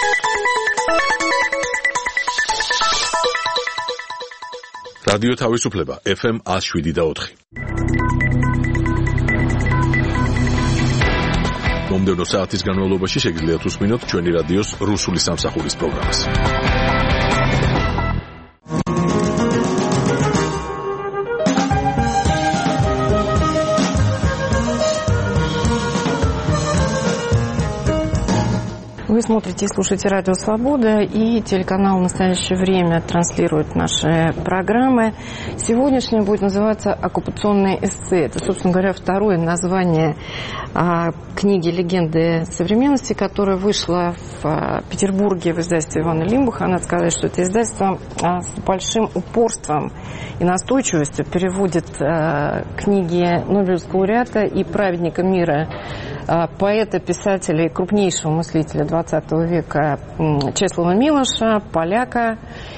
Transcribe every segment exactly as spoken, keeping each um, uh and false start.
რადიო თავისუფლება ეფ ემ one oh seven და four. მომდევნო საათის განმავლობაში შეგიძლიათ უსმინოთ ჩვენი რადიოს რუსული სამსახურის პროგრამას. Вы смотрите и слушаете Радио Свобода, и телеканал «В настоящее время» транслирует наши программы. Сегодняшняя будет называться «Оккупационные эссе». Это, собственно говоря, второе название а, книги «Легенды современности», которая вышла в а, Петербурге в издательстве Ивана Лимбаха. Надо сказать, что это издательство а, с большим упорством и настойчивостью переводит а, книги Нобелевского лауреата и праведника мира, а, поэта, писателя и крупнейшего мыслителя двадцатого века Чеслава Милоша, поляка.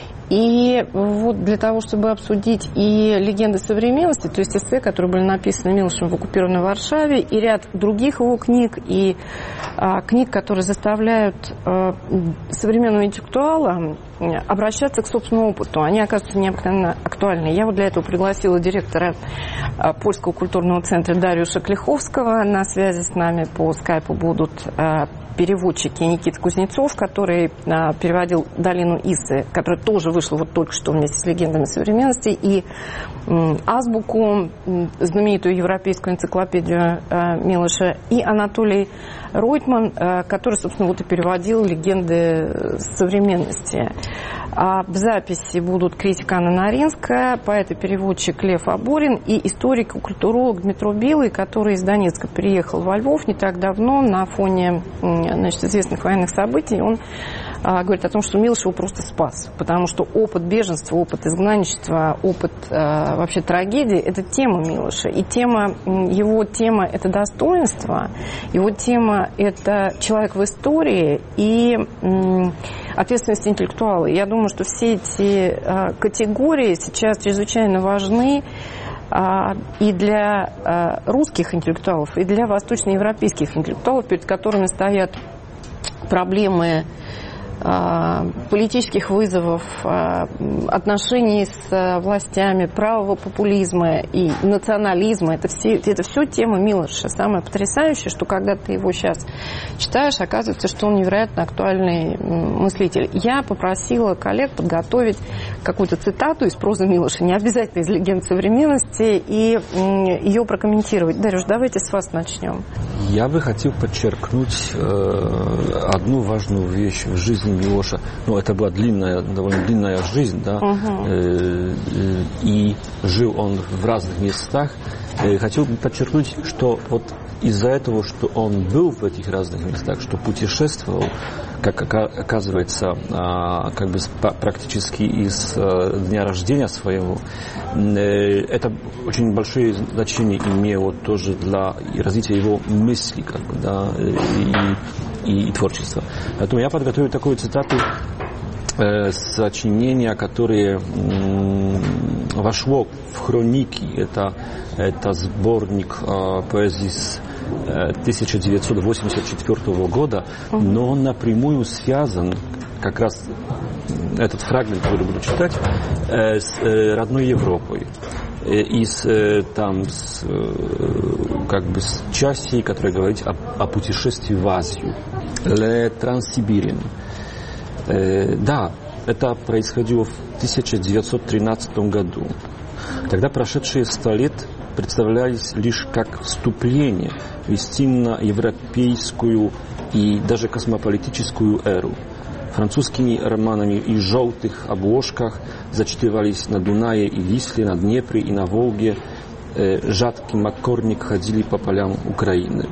И вот для того, чтобы обсудить и «Легенды современности», то есть эссе, которые были написаны Милошем в оккупированной Варшаве, и ряд других его книг, и а, книг, которые заставляют а, современного интеллектуала обращаться к собственному опыту. Они оказываются необыкновенно актуальны. Я вот для этого пригласила директора а, Польского культурного центра Дариуша Клиховского. На связи с нами по скайпу будут а, переводчики Никита Кузнецов, который а, переводил «Долину Исы», которая тоже вышла вот только что вместе с «Легендами современности», и м, «Азбуку», м, знаменитую европейскую энциклопедию а, Милоша, и Анатолий Ройтман, а, который, собственно, вот и переводил «Легенды современности». А в записи будут критик Анна Наринская, поэт и переводчик Лев Аборин и историк и культуролог Дмитро Белый, который из Донецка приехал во Львов не так давно на фоне, значит, известных военных событий. Он а, говорит о том, что Милош его просто спас, потому что опыт беженства, опыт изгнанничества, опыт а, вообще трагедии – это тема Милоша. И тема, его тема – это достоинство, его тема – это человек в истории и м, ответственность интеллектуала. Я думаю, что все эти а, категории сейчас чрезвычайно важны а, и для а, русских интеллектуалов, и для восточноевропейских интеллектуалов, перед которыми стоят проблемы а, политических вызовов, а, отношений с а, властями, правого популизма и национализма. Это все, это все тема Милоша. Самое потрясающее, что когда ты его сейчас читаешь, оказывается, что он невероятно актуальный мыслитель. Я попросила коллег подготовить какую-то цитату из прозы Милоша, не обязательно из «Легенд современности», и ее прокомментировать. Дарюш, давайте с вас начнем. Я бы хотел подчеркнуть э, одну важную вещь в жизни Милоша. Ну, это была длинная, довольно длинная жизнь, да, uh-huh. э, э, и жил он в разных местах. Э, хотел бы подчеркнуть, что вот из-за этого, что он был в этих разных местах, что путешествовал, как оказывается, как бы практически из дня рождения своего, это очень большое значение имело тоже для развития его мысли, как бы, да, и, и, и творчества. Поэтому я подготовил такую цитату сочинения, которое вошло в хроники. Это, это сборник поэзии с тысяча девятьсот восемьдесят четвёртого года, но он напрямую связан, как раз этот фрагмент, который буду читать, с родной Европой. И с, там, с, как бы с части, которая говорит о, о путешествии в Азию. Le Transsibirien. Да, это происходило в тысяча девятьсот тринадцатом году. Тогда прошедшие сто лет представлялись лишь как вступление в истинно европейскую и даже космополитическую эру. Французскими романами и желтых обложках зачитывались на Дунае и Висле, на Днепре и на Волге. Жатки Маккорник ходили по полям Украины.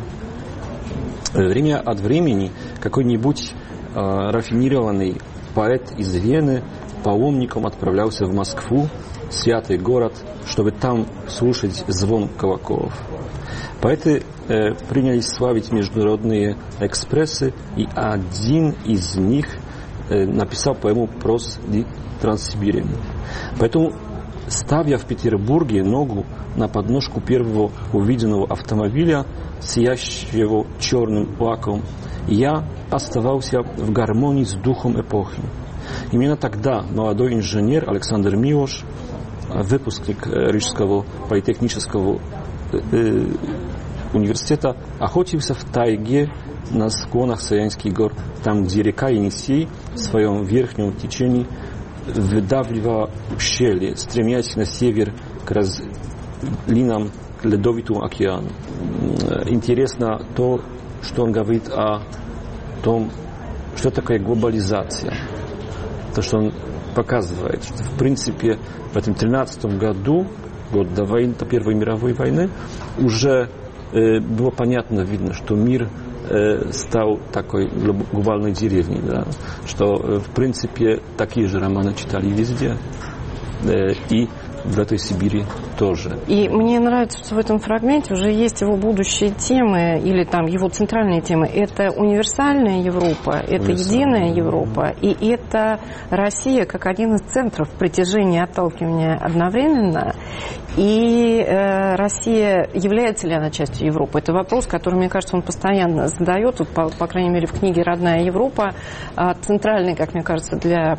Время от времени какой-нибудь э, рафинированный поэт из Вены паломником отправлялся в Москву, святый город, чтобы там слушать звон колоколов. Поэты э, принялись славить международные экспрессы, и один из них э, написал поэму «Прос ди Транссибирien». Поэтому ставя в Петербурге ногу на подножку первого увиденного автомобиля, сиящего черным лаком, я оставался в гармонии с духом эпохи. Именно тогда молодой инженер Александр Милош, выпускник Рижского политехнического э, университета, охотился в тайге на склонах Саянских гор, там, где река Енисей в своем верхнем течении выдавливала ущелье, стремясь на север к разлинам к ледовитому океану. Интересно то, что он говорит о том, что такое глобализация. То, что он показывает, что в принципе в этом тринадцатом году, год до войны, до Первой мировой войны, уже э, было понятно, видно, что мир э, стал такой глобальной деревней, да? Что э, в принципе такие же романы читали везде, э, и в этой Сибири тоже. И мне нравится, что в этом фрагменте уже есть его будущие темы, или там его центральные темы. Это универсальная Европа, это единая Европа, и это Россия как один из центров притяжения и отталкивания одновременно. И э, Россия, является ли она частью Европы? Это вопрос, который, мне кажется, он постоянно задает, вот, по, по крайней мере, в книге «Родная Европа», э, центральный, как мне кажется, для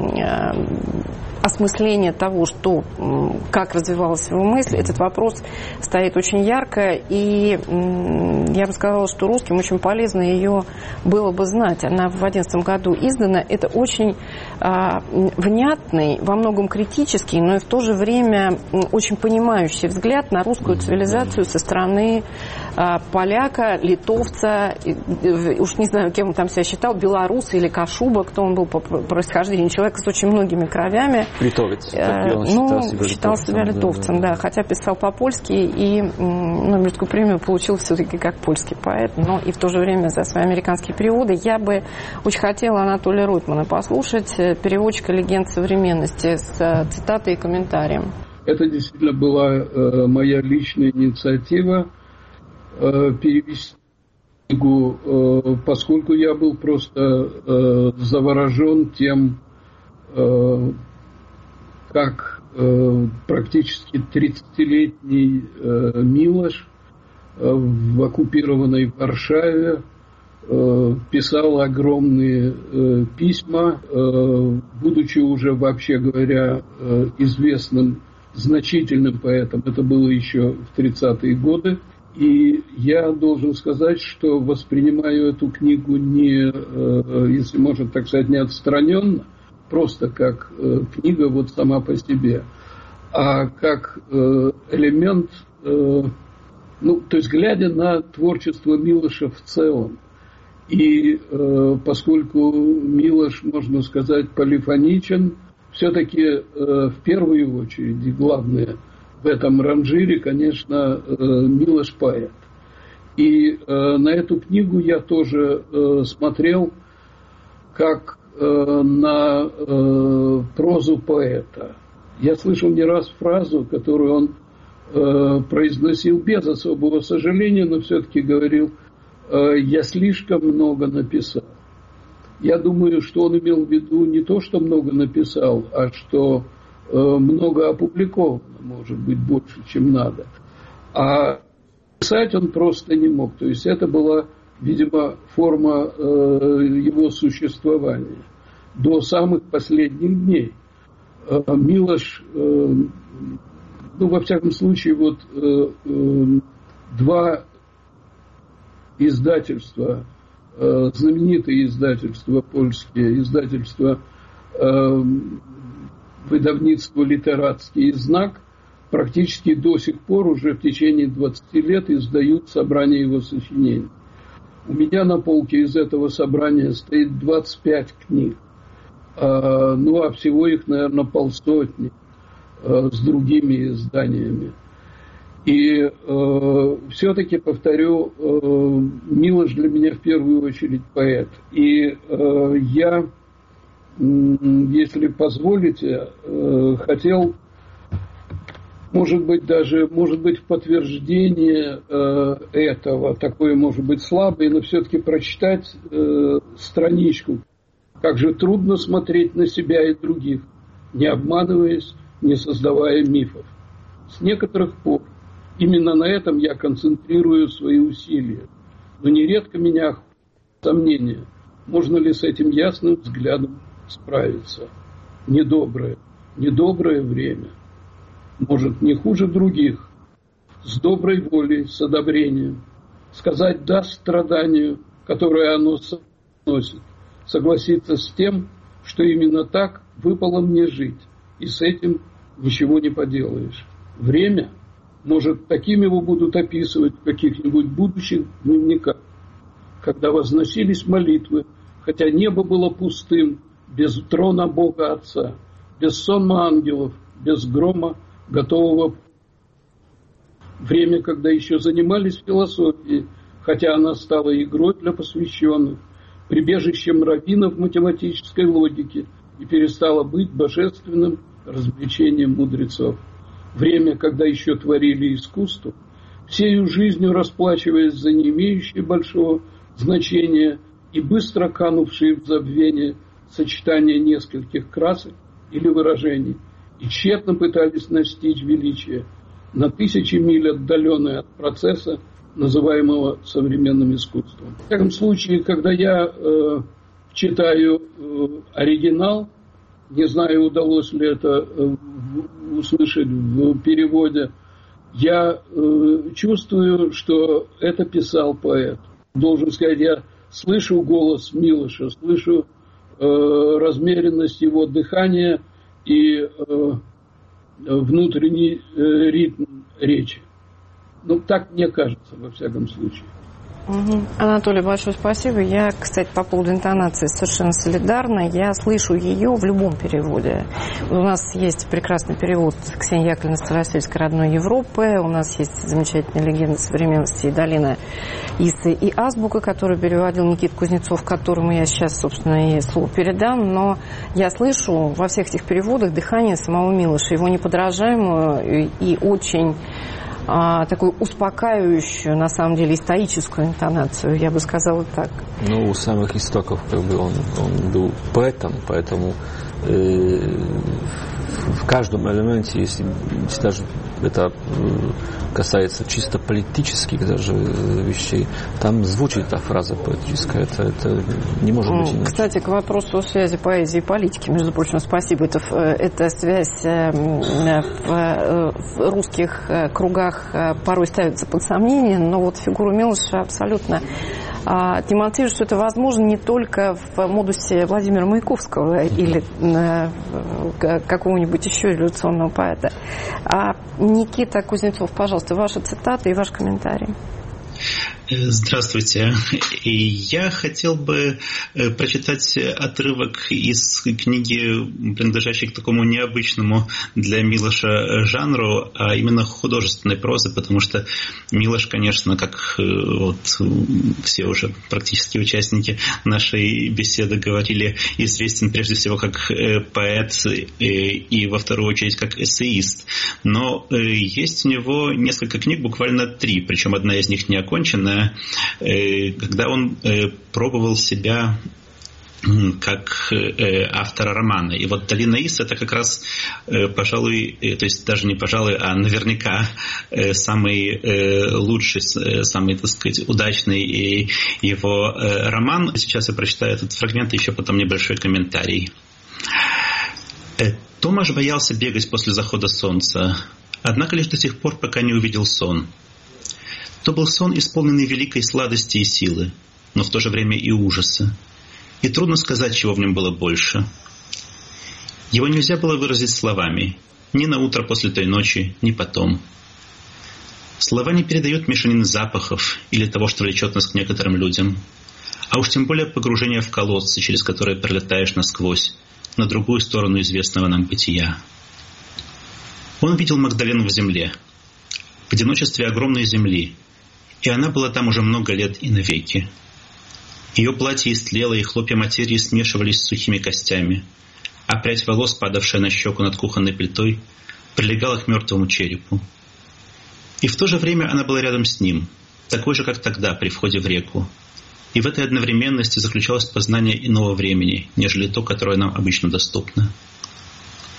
э, осмысления того, что, как развивалась его мысль, этот вопрос стоит очень ярко, и я бы сказала, что русским очень полезно ее было бы знать. Она в две тысячи одиннадцатом году издана. Это очень а, внятный, во многом критический, но и в то же время очень понимающий взгляд на русскую цивилизацию со стороны а, поляка, литовца, и, уж не знаю, кем он там себя считал, белоруса или кашуба, кто он был по происхождению, человек с очень многими кровями. Литовец. Ну, считал себя, считал себя литовцем, да, да. Хотя писал по-польски и Нобелевскую премию получил все-таки как польский поэт, но и в то же время за свои американские переводы. Я бы очень хотела Анатолия Ройтмана послушать, переводчика легенд современности, с цитатой и комментарием. Это действительно была э, моя личная инициатива э, перевести книгу, э, поскольку я был просто э, заворожен тем, э, как э, практически тридцатилетний э, Милош э, в оккупированной Варшаве э, писал огромные э, письма, э, будучи уже, вообще говоря, э, известным, значительным поэтом. Это было еще в тридцатые годы. И я должен сказать, что воспринимаю эту книгу не, э, если можно так сказать, не отстраненно, просто как э, книга вот сама по себе, а как э, элемент, э, ну, то есть глядя на творчество Милоша в целом. И э, поскольку Милош, можно сказать, полифоничен, все-таки э, в первую очередь, и главное в этом ранжире, конечно, э, Милош поэт. И э, на эту книгу я тоже э, смотрел как на э, прозу поэта. Я слышал не раз фразу, которую он э, произносил без особого сожаления, но все-таки говорил: э, «Я слишком много написал». Я думаю, что он имел в виду не то, что много написал, а что э, много опубликовано, может быть, больше, чем надо. А писать он просто не мог. То есть это была, видимо, форма э, его существования до самых последних дней. Э, Милош, э, ну, во всяком случае, вот э, э, два издательства, э, знаменитые издательства польские, издательство э, выдавництво «Литератский знак», практически до сих пор, уже в течение двадцати лет, издают собрание его сочинений. У меня на полке из этого собрания стоит двадцать пять книг. А, ну, а всего их, наверное, полсотни а, с другими изданиями. И а, все-таки, повторю, а, Милош для меня в первую очередь поэт. И а, я, если позволите, а, хотел... Может быть, даже, может быть, в подтверждение э, этого, такое, может быть, слабое, но все-таки прочитать э, страничку. Как же трудно смотреть на себя и других, не обманываясь, не создавая мифов. С некоторых пор именно на этом я концентрирую свои усилия. Но нередко меня охватывает сомнение, можно ли с этим ясным взглядом справиться. Недоброе, недоброе время. Может, не хуже других, с доброй волей, с одобрением. Сказать «да» страданию, которое оно носит. Согласиться с тем, что именно так выпало мне жить. И с этим ничего не поделаешь. Время, может, таким его будут описывать в каких-нибудь будущих дневниках, когда возносились молитвы, хотя небо было пустым, без трона Бога Отца, без сонма ангелов, без грома, готового. Время, когда еще занимались философией, хотя она стала игрой для посвященных, прибежищем раввинов в математической логике и перестала быть божественным развлечением мудрецов. Время, когда еще творили искусство, всею жизнью расплачиваясь за не имеющие большого значения и быстро канувшие в забвение сочетание нескольких красок или выражений, и тщетно пытались настичь величие, на тысячи миль отдаленное от процесса, называемого современным искусством. В всяком случае, когда я э, читаю э, оригинал, не знаю, удалось ли это э, услышать в переводе, я э, чувствую, что это писал поэт. Должен сказать, я слышу голос Милоша, слышу э, размеренность его дыхания и э, внутренний э, ритм речи. Ну, так мне кажется, во всяком случае. Угу. Анатолий, большое спасибо. Я, кстати, по поводу интонации совершенно солидарна. Я слышу ее в любом переводе. У нас есть прекрасный перевод Ксении Яковлевны Старосельской «Родной Европы». У нас есть замечательная легенда современности и долина Исы и азбука, которую переводил Никита Кузнецов, которому я сейчас, собственно, и слово передам. Но я слышу во всех этих переводах дыхание самого Милоша, его неподражаемую и очень а, такую успокаивающую, на самом деле, историческую интонацию, я бы сказала так. Ну, у самых истоков как бы он, он был поэтом, поэтому э, в каждом элементе, если, если даже это касается чисто политических даже вещей, там звучит эта фраза поэтическая, это, это не может быть иначе. Кстати, к вопросу о связи поэзии и политики, между прочим, спасибо, это, эта связь в, в русских кругах порой ставится под сомнение, но вот фигуру Милоша абсолютно демонстрирует, что это возможно не только в модусе Владимира Маяковского или какого-нибудь еще революционного поэта. А Никита Кузнецов, пожалуйста, ваша цитата и ваш комментарий. Здравствуйте. И я хотел бы прочитать отрывок из книги, принадлежащей к такому необычному для Милоша жанру, а именно художественной прозы, потому что Милош, конечно, как вот все уже практически участники нашей беседы говорили, известен прежде всего как поэт и во вторую очередь как эссеист. Но есть у него несколько книг, буквально три, причем одна из них не оконченная, когда он пробовал себя как автора романа. И вот «Долина Исы» — это как раз, пожалуй, то есть даже не пожалуй, а наверняка самый лучший, самый, так сказать, удачный его роман. Сейчас я прочитаю этот фрагмент и еще потом небольшой комментарий. Томаш боялся бегать после захода солнца, однако лишь до тех пор, пока не увидел сон. То был сон, исполненный великой сладости и силы, но в то же время и ужаса. И трудно сказать, чего в нем было больше. Его нельзя было выразить словами, ни на утро после той ночи, ни потом. Слова не передают мешанины запахов или того, что влечет нас к некоторым людям, а уж тем более погружение в колодцы, через которые пролетаешь насквозь, на другую сторону известного нам бытия. Он видел Магдалену в земле, в одиночестве огромной земли, и она была там уже много лет и навеки. Ее платье истлело, и хлопья материи смешивались с сухими костями, а прядь волос, падавшая на щеку над кухонной плитой, прилегала к мертвому черепу. И в то же время она была рядом с ним, такой же, как тогда, при входе в реку. И в этой одновременности заключалось познание иного времени, нежели то, которое нам обычно доступно.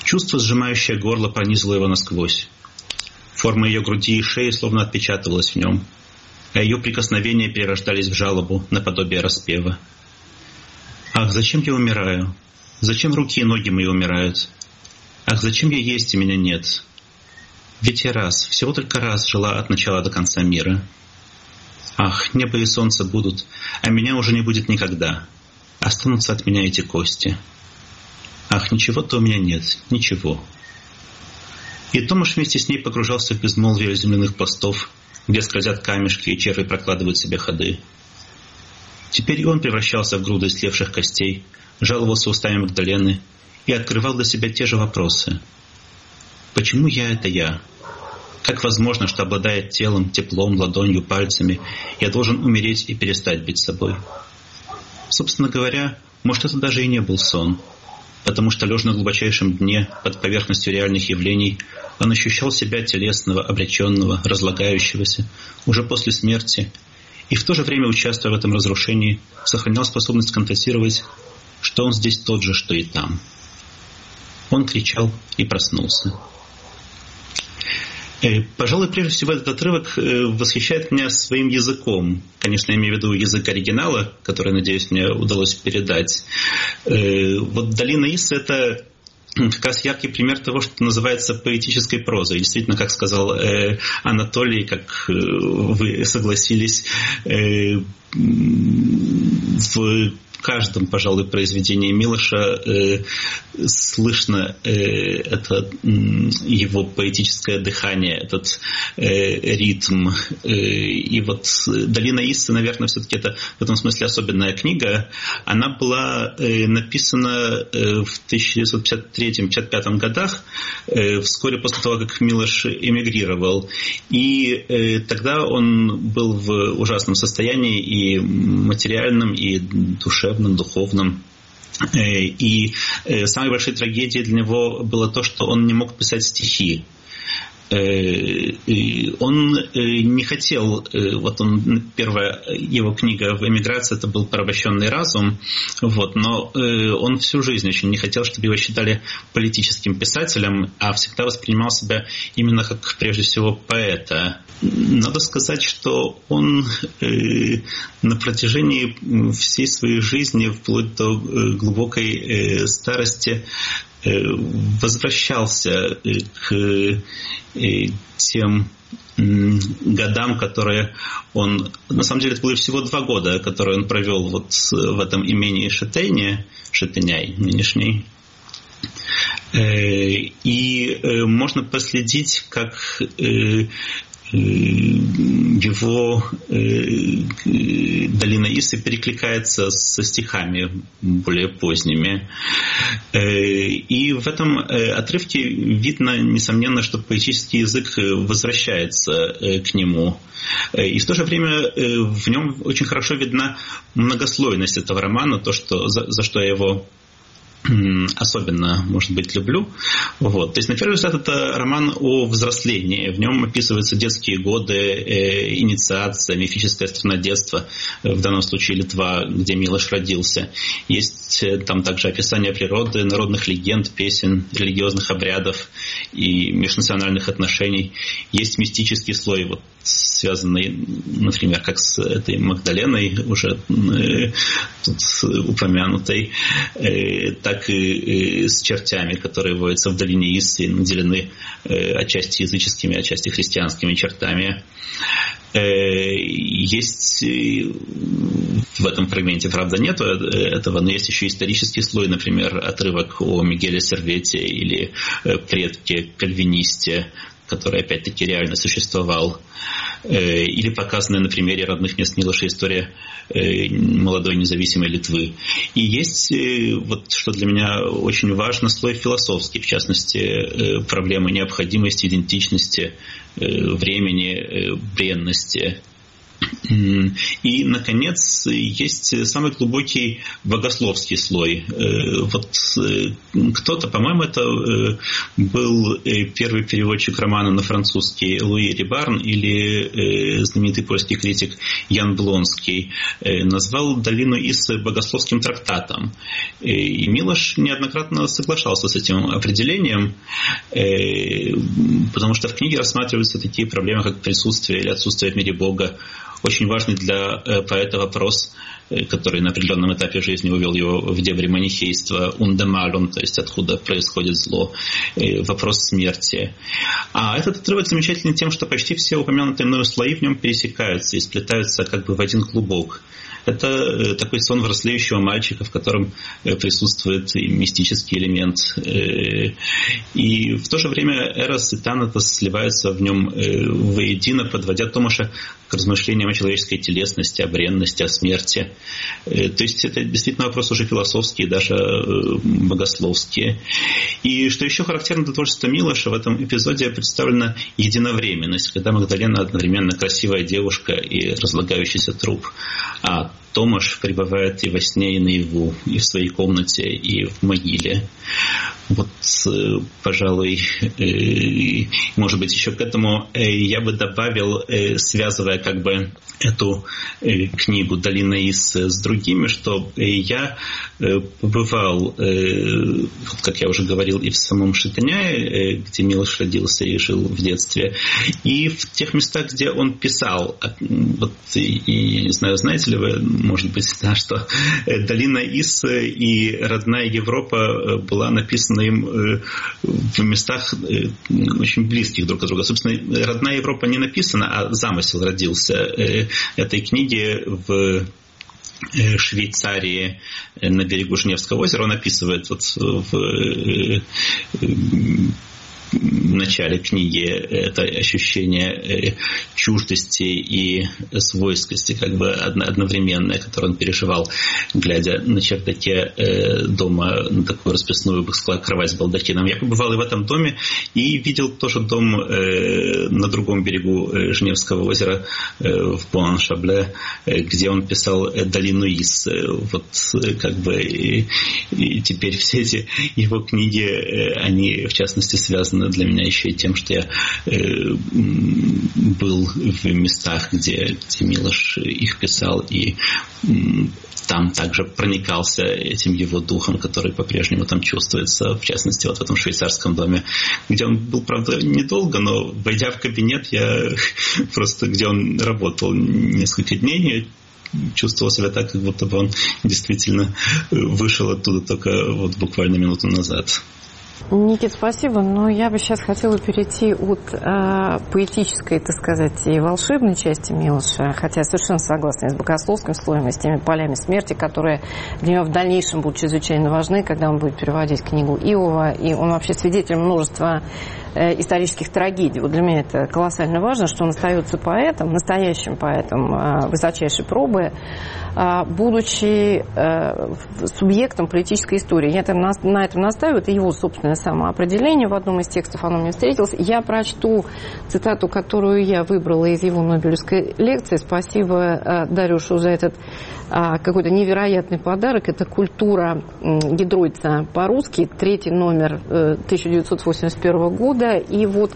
Чувство, сжимающее горло, пронизало его насквозь. Форма ее груди и шеи словно отпечатывалась в нем, а ее прикосновения перерождались в жалобу наподобие распева. «Ах, зачем я умираю? Зачем руки и ноги мои умирают? Ах, зачем я есть, и меня нет? Ведь я раз, всего только раз жила от начала до конца мира. Ах, небо и солнце будут, а меня уже не будет никогда. Останутся от меня эти кости. Ах, ничего-то у меня нет, ничего». И Томаш вместе с ней погружался в безмолвие земляных пластов, где скользят камешки и черви прокладывают себе ходы. Теперь и он превращался в груду истлевших костей, жаловался устами Магдалены и открывал для себя те же вопросы. Почему я — это я? Как возможно, что, обладая телом, теплом, ладонью, пальцами, я должен умереть и перестать быть собой? Собственно говоря, может, это даже и не был сон, потому что, лежа на глубочайшем дне, под поверхностью реальных явлений, он ощущал себя телесного, обреченного, разлагающегося, уже после смерти, и в то же время, участвуя в этом разрушении, сохранял способность констатировать, что он здесь тот же, что и там. Он кричал и проснулся. Пожалуй, прежде всего этот отрывок восхищает меня своим языком. Конечно, я имею в виду язык оригинала, который, надеюсь, мне удалось передать. Вот «Долина Иссы» — это как раз яркий пример того, что называется поэтической прозой. Действительно, как сказал э, Анатолий, как э, вы согласились, э, в каждом, пожалуй, произведении Милоша э, слышно э, это э, его поэтическое дыхание, этот э, ритм. Э, и вот «Долина Иссы», наверное, все-таки это в этом смысле особенная книга. Она была э, написана э, в тысяча девятьсот пятьдесят третьем — пятьдесят пятом годах, э, вскоре после того, как Милош эмигрировал. И э, тогда он был в ужасном состоянии и материальном, и душевном, духовном. И самой большой трагедией для него было то, что он не мог писать стихи. Он не хотел, вот он, первая его книга в эмиграции, это был «Порабощенный разум», вот, но он всю жизнь очень не хотел, чтобы его считали политическим писателем, а всегда воспринимал себя именно как, прежде всего, поэта. Надо сказать, что он на протяжении всей своей жизни, вплоть до глубокой старости, возвращался к тем годам, которые он... На самом деле, это было всего два года, которые он провел вот в этом имении Шетейне, Шетеняй нынешний. И можно проследить, как его «Долина Иссы» перекликается со стихами более поздними. И в этом отрывке видно, несомненно, что поэтический язык возвращается к нему. И в то же время в нем очень хорошо видна многослойность этого романа, то, что, за, за что я его особенно, может быть, люблю. Вот. То есть, на первый взгляд, это роман о взрослении. В нем описываются детские годы, э, инициация, мифическая страна детства, в данном случае Литва, где Милош родился. Есть э, там также описание природы, народных легенд, песен, религиозных обрядов и межнациональных отношений. Есть мистический слой, вот, связанный, например, как с этой Магдаленой, уже э, тут упомянутой, э, так и, и с чертями, которые водятся в долине Иссы и наделены э, отчасти языческими, отчасти христианскими чертами. Э, есть э, в этом фрагменте, правда, нету этого, но есть еще исторический слой, например, отрывок о Мигеле Сервете или э, предке Кальвинисте, который опять-таки реально существовал. Или показанная на примере родных мест Милоша история молодой независимой Литвы. И есть, вот что для меня очень важно, слой философский, в частности, проблемы необходимости, идентичности, времени, бренности. И, наконец, есть самый глубокий богословский слой. Вот кто-то, по-моему, это был первый переводчик романа на французский Луи Рибарн или знаменитый польский критик Ян Блонский, назвал «Долину Ис» богословским трактатом. И Милош неоднократно соглашался с этим определением, потому что в книге рассматриваются такие проблемы, как присутствие или отсутствие в мире Бога. Очень важный для поэта вопрос, который на определенном этапе жизни увел его в дебри манихейства, «ундемалум», то есть откуда происходит зло, вопрос смерти. А этот отрывок замечательный тем, что почти все упомянутые мною слои в нем пересекаются и сплетаются как бы в один клубок. Это такой сон взрослеющего мальчика, в котором присутствует и мистический элемент. И в то же время Эрос и Танатос сливаются в нем воедино, подводя Томаша к размышлениям о человеческой телесности, о бренности, о смерти. То есть это действительно вопрос уже философский, даже богословский. И что еще характерно для творчества Милоша, в этом эпизоде представлена единовременность, когда Магдалена одновременно красивая девушка и разлагающийся труп, а Томаш пребывает и во сне, и наяву, и в своей комнате, и в могиле. Вот, пожалуй, может быть, еще к этому я бы добавил, связывая как бы эту книгу «Долина Ис» с другими, что я побывал, как я уже говорил, и в самом Шитаняе, где Милош родился и жил в детстве, и в тех местах, где он писал. Вот, и, я не знаю, знаете ли вы, может быть, да, что «Долина Ис» и «Родная Европа» была написана им в местах очень близких друг от друга. Собственно, «Родная Европа» не написана, а замысел родился этой книги в Швейцарии на берегу Женевского озера. Он описывает вот в в начале книги это ощущение чуждости и свойскости как бы одновременное, которое он переживал, глядя на чердаке дома на такую расписную, бы сказал, кровать с балдахином. Я побывал и в этом доме, и видел тоже дом на другом берегу Женевского озера в Пуан-Шабле, где он писал «Долину Ис». Вот как бы и, и теперь все эти его книги, они в частности связаны для меня еще и тем, что я э, был в местах, где, где Милош их писал, и э, там также проникался этим его духом, который по-прежнему там чувствуется, в частности, вот в этом швейцарском доме, где он был, правда, недолго, но, войдя в кабинет, я просто, где он работал несколько дней, чувствовал себя так, как будто бы он действительно вышел оттуда только вот буквально минуту назад. Никит, спасибо, но я бы сейчас хотела перейти от э, поэтической, так сказать, и волшебной части Милоша, хотя я совершенно согласна с богословским слоем и с теми полями смерти, которые для него в дальнейшем будут чрезвычайно важны, когда он будет переводить книгу Иова, и он вообще свидетель множества э, исторических трагедий. Вот для меня это колоссально важно, что он остается поэтом, настоящим поэтом э, высочайшей пробы, э, будучи э, субъектом политической истории. Я там на, на этом настаиваю, это его собственное самоопределение. В одном из текстов оно мне встретилось. Я прочту цитату, которую я выбрала из его Нобелевской лекции. Спасибо Дарюшу за этот какой-то невероятный подарок. Это «Культура Гидройца» по-русски, третий номер тысяча девятьсот восемьдесят первого года. И вот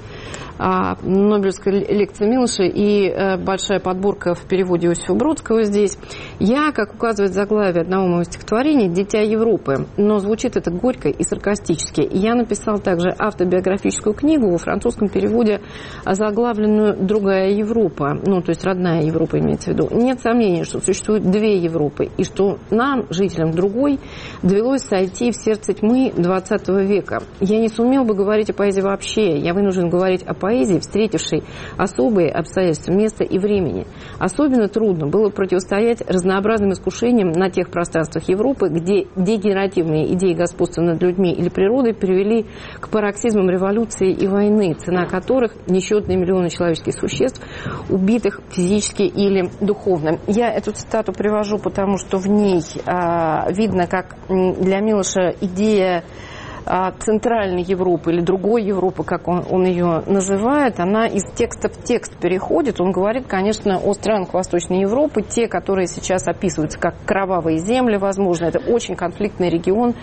Нобелевская лекция Милоша и большая подборка в переводе Иосифа Бродского здесь. Я, как указывает заглавие одного моего стихотворения, «Дитя Европы», но звучит это горько и саркастически. Я написал также автобиографическую книгу во французском переводе, озаглавленную «Другая Европа», ну, то есть родная Европа имеется в виду. Нет сомнений, что существует две Европы, и что нам, жителям другой, довелось сойти в сердце тьмы двадцатого века. Я не сумел бы говорить о поэзии вообще, я вынужден говорить о поэзии, встретившей особые обстоятельства места и времени. Особенно трудно было противостоять разнообразным искушениям на тех пространствах Европы, где дегенеративные идеи господства над людьми или природой привели к пароксизмам революции и войны, цена которых несчетные миллионы человеческих существ, убитых физически или духовно. Я эту цитату привожу, потому что в ней а, видно, как для Милоша идея Центральной Европы или другой Европы, как он, он ее называет, она из текста в текст переходит. Он говорит, конечно, о странах Восточной Европы, те, которые сейчас описываются как кровавые земли, возможно. Это очень конфликтный регион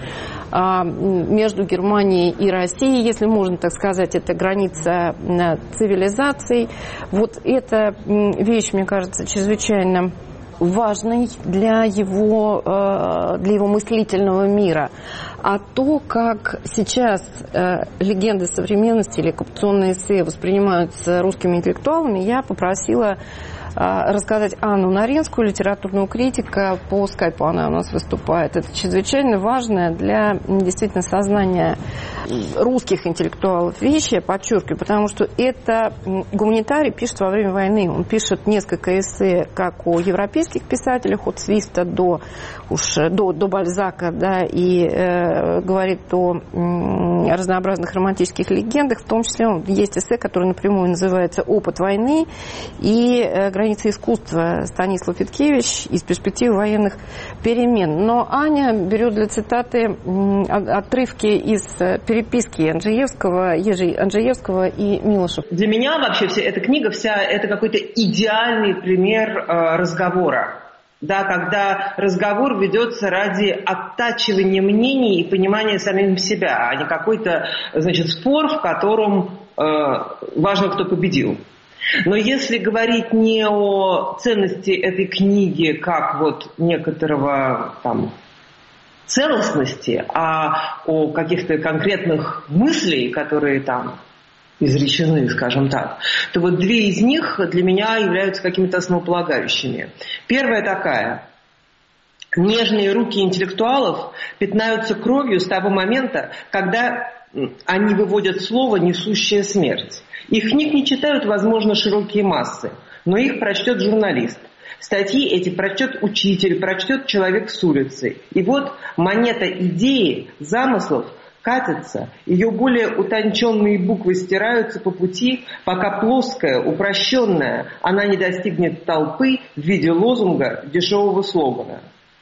между Германией и Россией, если можно так сказать. Это граница цивилизаций. Вот эта вещь, мне кажется, чрезвычайно важной для его, для его мыслительного мира. А то, как сейчас легенды современности или оккупационные эссе воспринимаются русскими интеллектуалами, я попросила рассказать Анну Наринскую, литературного критика. По скайпу она у нас выступает. Это чрезвычайно важное для действительно сознания русских интеллектуалов вещи, я подчеркиваю, потому что это гуманитарий пишет во время войны. Он пишет несколько эссе как о европейских писателях, от Свифта до, уж, до, до Бальзака, да, и э, говорит о э, разнообразных романтических легендах. В том числе есть эссе, которое напрямую называется «Опыт войны» и э, «Границы искусства» Станислав Виткевич из перспективы военных перемен. Но Аня берет для цитаты отрывки из переписки Анджеевского, Ежи Анджеевского и Милошева. Для меня вообще вся эта книга, вся это какой-то идеальный пример э, разговора. Да, когда разговор ведется ради оттачивания мнений и понимания самим себя, а не какой-то, значит, спор, в котором э, важно, кто победил. Но если говорить не о ценности этой книги как вот некоторого там целостности, а о каких-то конкретных мыслях, которые там изречены, скажем так, то вот две из них для меня являются какими-то основополагающими. Первая такая. Нежные руки интеллектуалов пятнаются кровью с того момента, когда они выводят слово, несущее смерть. Их книг не читают, возможно, широкие массы, но их прочтет журналист. Статьи эти прочтет учитель, прочтет человек с улицы. И вот монета идеи, замыслов катится, ее более утонченные буквы стираются по пути, пока плоская, упрощенная, она не достигнет толпы в виде лозунга дешевого слогана.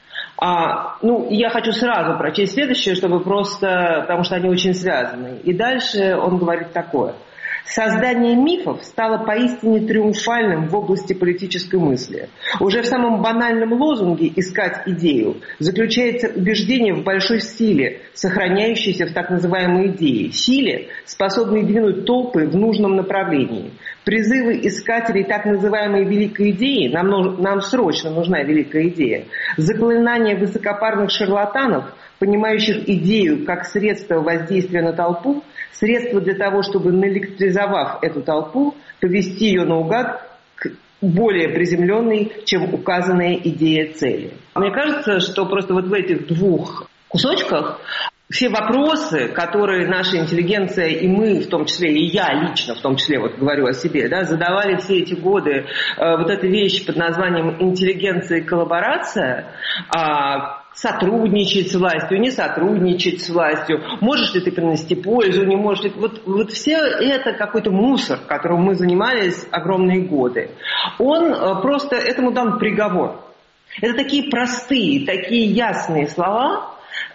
А, ну, я хочу сразу прочесть следующее, чтобы просто, потому что они очень связаны. И дальше он говорит такое. Создание мифов стало поистине триумфальным в области политической мысли. Уже в самом банальном лозунге «искать идею» заключается убеждение в большой силе, сохраняющейся в так называемой идее, силе, способной двинуть толпы в нужном направлении. Призывы искателей так называемой великой идеи, нам, нам срочно нужна великая идея, заклинания высокопарных шарлатанов, понимающих идею как средство воздействия на толпу, средство для того, чтобы, наэлектризовав эту толпу, повести ее наугад к более приземленной, чем указанная идея цели. Мне кажется, что просто вот в этих двух кусочках все вопросы, которые наша интеллигенция и мы, в том числе, и я лично, в том числе, вот говорю о себе, да, задавали все эти годы, э, вот эта вещь под названием интеллигенция и коллаборация, э, сотрудничать с властью, не сотрудничать с властью, можешь ли ты принести пользу, не можешь ли... Вот, вот все это какой-то мусор, которым мы занимались огромные годы. Он э, просто, этому дан приговор. Это такие простые, такие ясные слова.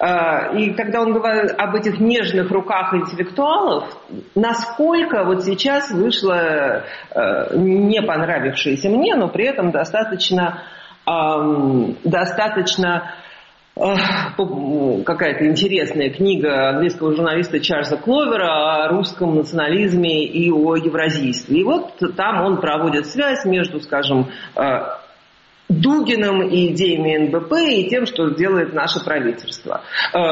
И когда он говорит об этих нежных руках интеллектуалов, насколько вот сейчас вышло не понравившееся мне, но при этом достаточно, достаточно какая-то интересная книга английского журналиста Чарльза Кловера о русском национализме и о евразийстве. И вот там он проводит связь между, скажем, Дугиным и идеями эн бэ пэ и тем, что делает наше правительство.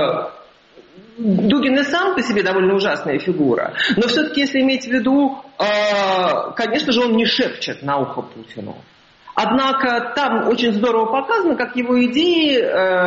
Дугин и сам по себе довольно ужасная фигура, но все-таки, если иметь в виду, конечно же, он не шепчет на ухо Путину. Однако там очень здорово показано, как его идеи,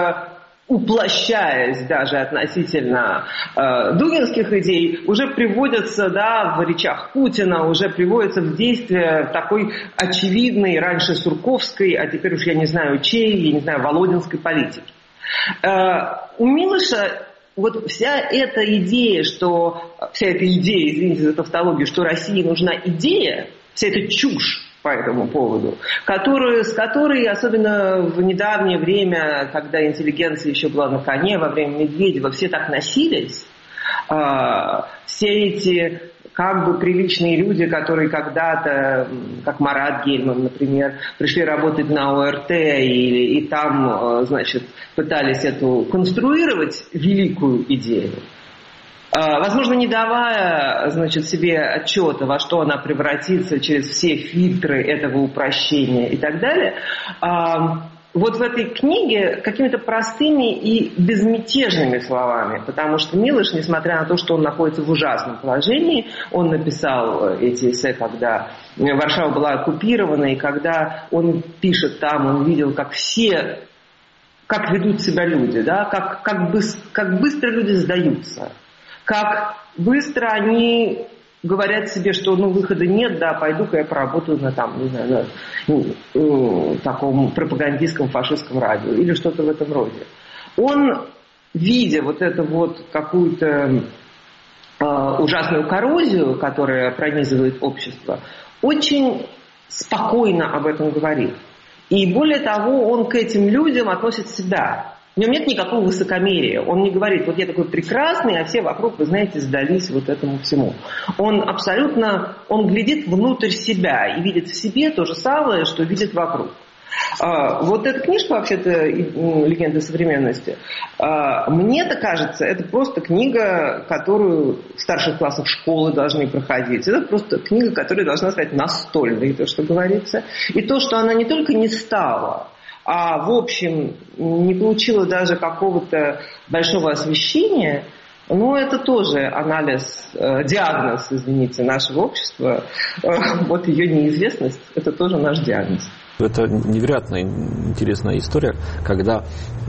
уплощаясь даже относительно э, дугинских идей, уже приводятся, да, в речах Путина, уже приводятся в действие такой очевидной раньше сурковской, а теперь уж я не знаю чьей, я не знаю, володинской политики. Э, у Милоша вот вся эта идея, что вся эта идея, извините за тавтологию, что России нужна идея, вся эта чушь по этому поводу, которую, с которой, особенно в недавнее время, когда интеллигенция еще была на коне, во время Медведева, все так носились, Все эти как бы приличные люди, которые когда-то, как Марат Гельман, например, пришли работать на ОРТ и, и там, значит, пытались эту конструировать великую идею, возможно, не давая, значит, себе отчета, во что она превратится через все фильтры этого упрощения и так далее, вот в этой книге какими-то простыми и безмятежными словами, потому что Милош, несмотря на то, что он находится в ужасном положении, он написал эти эссе, когда Варшава была оккупирована, и когда он пишет там, он видел, как все, как ведут себя люди, да, как, как, быс, как быстро люди сдаются, как быстро они говорят себе, что ну, выхода нет, да, пойду-ка я поработаю на, там, не знаю, на ну, э, таком пропагандистском фашистском радио или что-то в этом роде. Он, видя вот эту вот какую-то э, ужасную коррозию, которая пронизывает общество, очень спокойно об этом говорит. И более того, он к этим людям относит себя. В нем нет никакого высокомерия. Он не говорит, вот я такой прекрасный, а все вокруг, вы знаете, сдались вот этому всему. Он абсолютно, он глядит внутрь себя и видит в себе то же самое, что видит вокруг. Вот эта книжка, вообще-то, «Легенды современности», мне-то кажется, это просто книга, которую в старших классах школы должны проходить. Это просто книга, которая должна стать настольной, то, что говорится. И то, что она не только не стала, а в общем не получила даже какого-то большого освещения, ну, это тоже анализ, э, диагноз, извините, нашего общества. Э, вот ее неизвестность, это тоже наш диагноз. Это невероятно интересная история, когда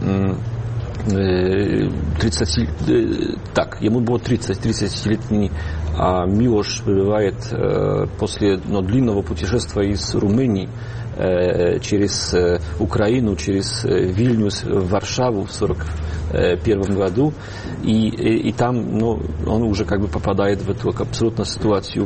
тридцать, так, ему было тридцать, тридцатилетний а Милош прибывает э, после ну, длинного путешествия из Румынии э, через э, Украину, через э, Вильнюс в Варшаву в сорок первом году, и, и, и там ну, он уже как бы попадает в эту абсолютно ситуацию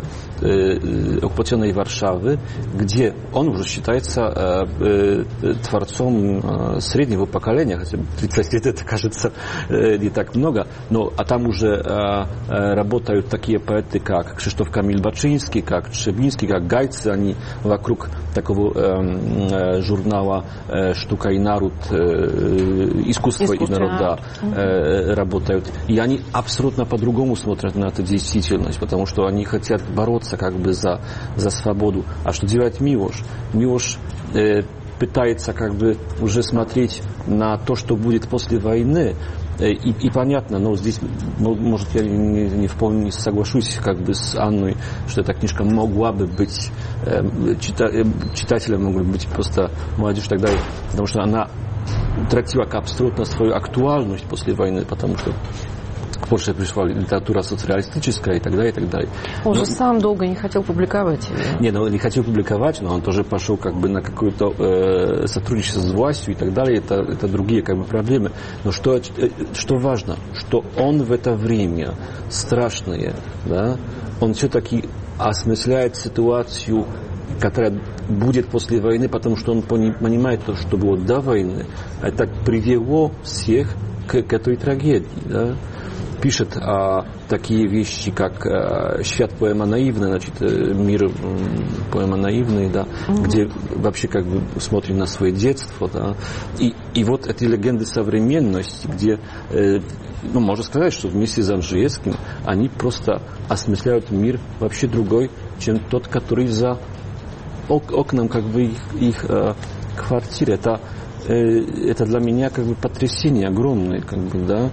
э, оккупационной Варшавы, где он уже считается э, э, творцом э, среднего поколения, хотя тридцать лет это кажется э, не так много, но а там уже э, э, работают такие поэты, как Кшиштоф Камиль Бачинский, как Trzebinski, как Гайцы, они вокруг такого э, э, журнала э, «Штука и народ», э, «Искусство, Искусство и народ», да, э, работают. И они абсолютно по-другому смотрят на эту действительность, потому что они хотят бороться как бы за, за свободу. А что делает Милош? Милош э, пытается как бы уже смотреть на то, что будет после войны. И, и понятно, но здесь, может, я не, не вполне соглашусь как бы с Анной, что эта книжка могла бы быть э, чита, читателем, могла бы быть просто молодежь и так далее, потому что она утратила абсолютно свою актуальность после войны, потому что позже пришла литература социалистическая и так далее, и так далее. Он но, же сам долго не хотел публиковать ее. Не, ну, не хотел публиковать, но он тоже пошел как бы на какое-то э, сотрудничество с властью и так далее. Это, это другие как бы проблемы. Но что, что важно, что он в это время страшное, да, он все-таки осмысляет ситуацию, которая будет после войны, потому что он понимает то, что было до войны. Это привело всех к, к этой трагедии, да. Пишет а, такие вещи, как а, «Świat поэма наивная», значит, «Мир поэма наивный», да, mm-hmm. где вообще как бы смотрим на свое детство, да, и, и вот эти легенды современности, где, э, ну, можно сказать, что вместе с Анжеевским они просто осмысляют мир вообще другой, чем тот, который за ок- окном как бы их, их э, квартиры. Это это для меня как бы потрясение огромное, как бы, да,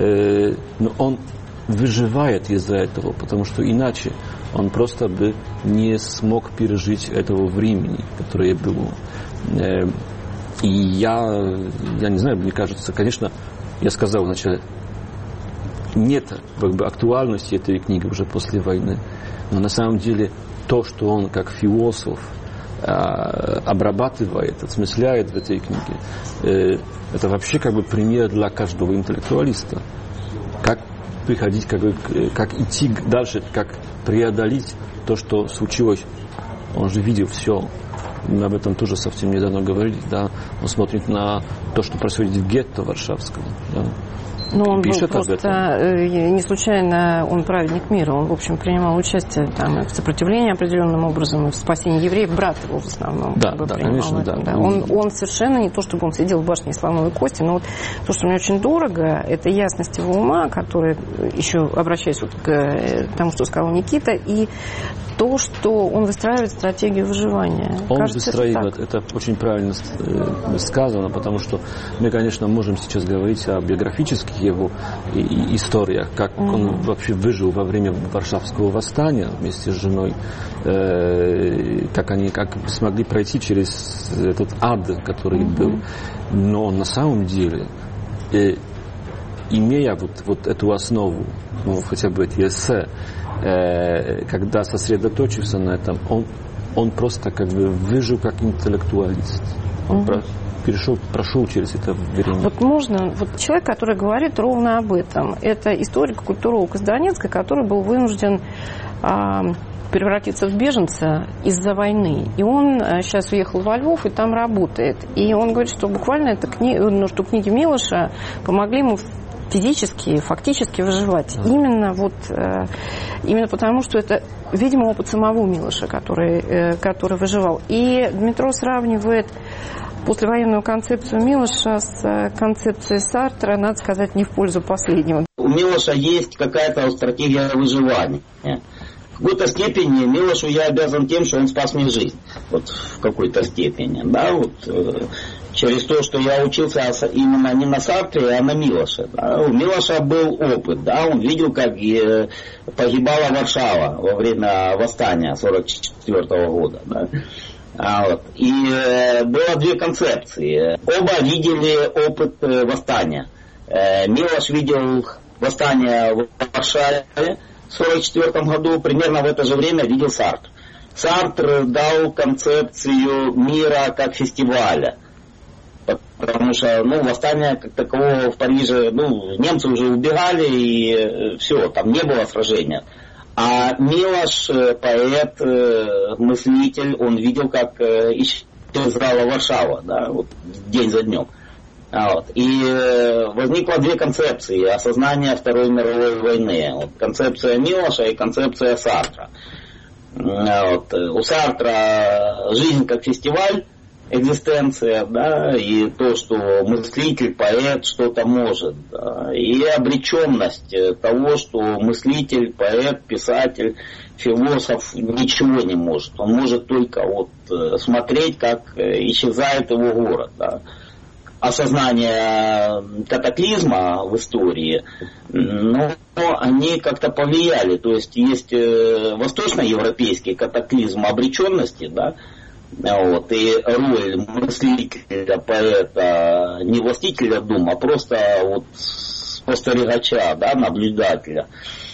но он выживает из-за этого, потому что иначе он просто бы не смог пережить этого времени, которое было. И я, я не знаю, мне кажется, конечно, я сказал вначале, нет как бы актуальности этой книги уже после войны, но на самом деле то, что он как философ обрабатывает, осмысляет в этой книге, это вообще как бы пример для каждого интеллектуалиста. Как приходить, как, как идти дальше, как преодолеть то, что случилось. Он же видел все. мы об этом тоже совсем недавно говорили, да, он смотрит на то, что происходит в гетто Варшавском, да. Ну, он Пишет был просто, не случайно он праведник мира, он, в общем, принимал участие там, в сопротивлении определенным образом, в спасении евреев, брат его в основном. Да, да, конечно, да. Да. Он, он совершенно не то, чтобы он сидел в башне слоновой кости, но вот то, что мне очень дорого, это ясность его ума, которая, еще обращаясь вот к тому, что сказал Никита, и то, что он выстраивает стратегию выживания. Он Кажется, выстраивает, это, это очень правильно сказано, потому что мы, конечно, можем сейчас говорить о биографических его историях, как mm-hmm. он вообще выжил во время Варшавского восстания вместе с женой, э, как они как смогли пройти через этот ад, который mm-hmm. был. Но на самом деле, э, имея вот, вот эту основу, ну, хотя бы эти эссе, когда сосредоточился на этом, он, он просто как бы выжил как интеллектуалист. Он угу. про, перешел, прошел через это время. Вот можно, вот человек, который говорит ровно об этом, это историк-культуролог из Донецка, который был вынужден а, превратиться в беженца из-за войны. И он а, сейчас уехал во Львов и там работает. И он говорит, что буквально это кни... ну, что книги Милоша помогли ему физически, фактически выживать. Mm. Именно вот, э, именно потому, что это, видимо, опыт самого Милоша, который, э, который выживал. И Дмитро сравнивает послевоенную концепцию Милоша с э, концепцией Сартра, надо сказать, не в пользу последнего. У Милоша есть какая-то стратегия выживания. В какой-то степени Милошу я обязан тем, что он спас мне жизнь. Вот в какой-то степени. Да, вот, э, через то, что я учился именно не на Сартре, а на Милоше. Да. У Милоша был опыт, да, он видел, как э, погибала Варшава во время восстания сорок четвёртого года. Да. А, вот. И э, было две концепции. Оба видели опыт э, восстания. Э, Милош видел восстание в Варшаве в сорок четвёртом году, примерно в это же время видел Сартр. Сартр дал концепцию мира как фестиваля. Потому что, ну, восстание как такового в Париже, ну, немцы уже убегали, и все, там не было сражения. А Милош, поэт, мыслитель, он видел, как исчезала Варшава, да, вот, день за днем. Вот. И возникло две концепции осознания Второй мировой войны. Вот, концепция Милоша и концепция Сартра. Вот. У Сартра жизнь как фестиваль, экзистенция, да, и то, что мыслитель, поэт что-то может, да, и обреченность того, что мыслитель, поэт, писатель, философ ничего не может. Он может только вот смотреть, как исчезает его город, да. Осознание катаклизма в истории, но они как-то повлияли. То есть есть восточноевропейский катаклизм обреченности, да, вот, и роль мыслителя, поэта, не властителя дума, а просто вот спостерегача, да, наблюдателя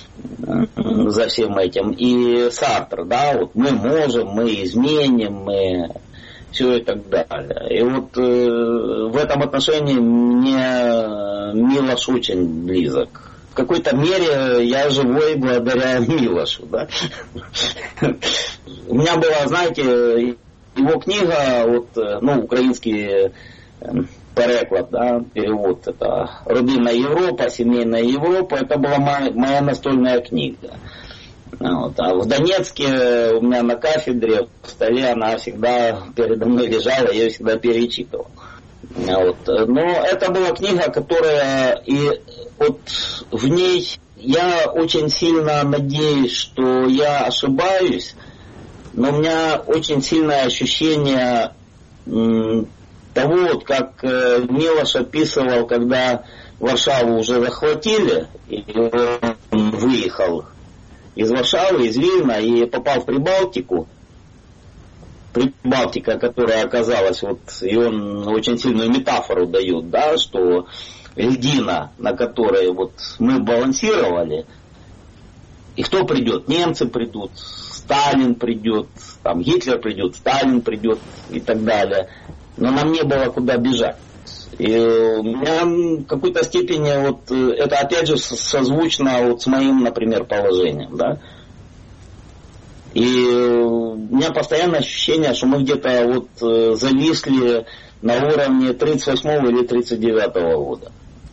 за всем этим. И Сартр, да, вот мы можем, мы изменим, мы все и так далее. И вот э, в этом отношении мне Милош очень близок. В какой-то мере я живой благодаря Милошу, да. У меня была, знаете, его книга, вот, ну, украинский переклад, да, перевод, это «Родинная Европа», «Семейная Европа», это была моя, моя настольная книга. Вот. А в Донецке у меня на кафедре в столе она всегда передо мной лежала, я ее всегда перечитывал. Вот. Но это была книга, которая, и вот в ней я очень сильно надеюсь, что я ошибаюсь, но у меня очень сильное ощущение того, вот, как Милош описывал, когда Варшаву уже захватили, и он выехал из Варшавы, из Вильна, и попал в Прибалтику. Прибалтика, которая оказалась, вот, и он очень сильную метафору дает, да, что льдина, на которой вот мы балансировали, и кто придет? Немцы придут, Сталин придет, там Гитлер придет, Сталин придет и так далее. Но нам не было куда бежать. И у меня в какой-то степени вот это опять же созвучно вот с моим, например, положением, да. И у меня постоянное ощущение, что мы где-то вот зависли на уровне тридцать восьмого или тридцать девятого года.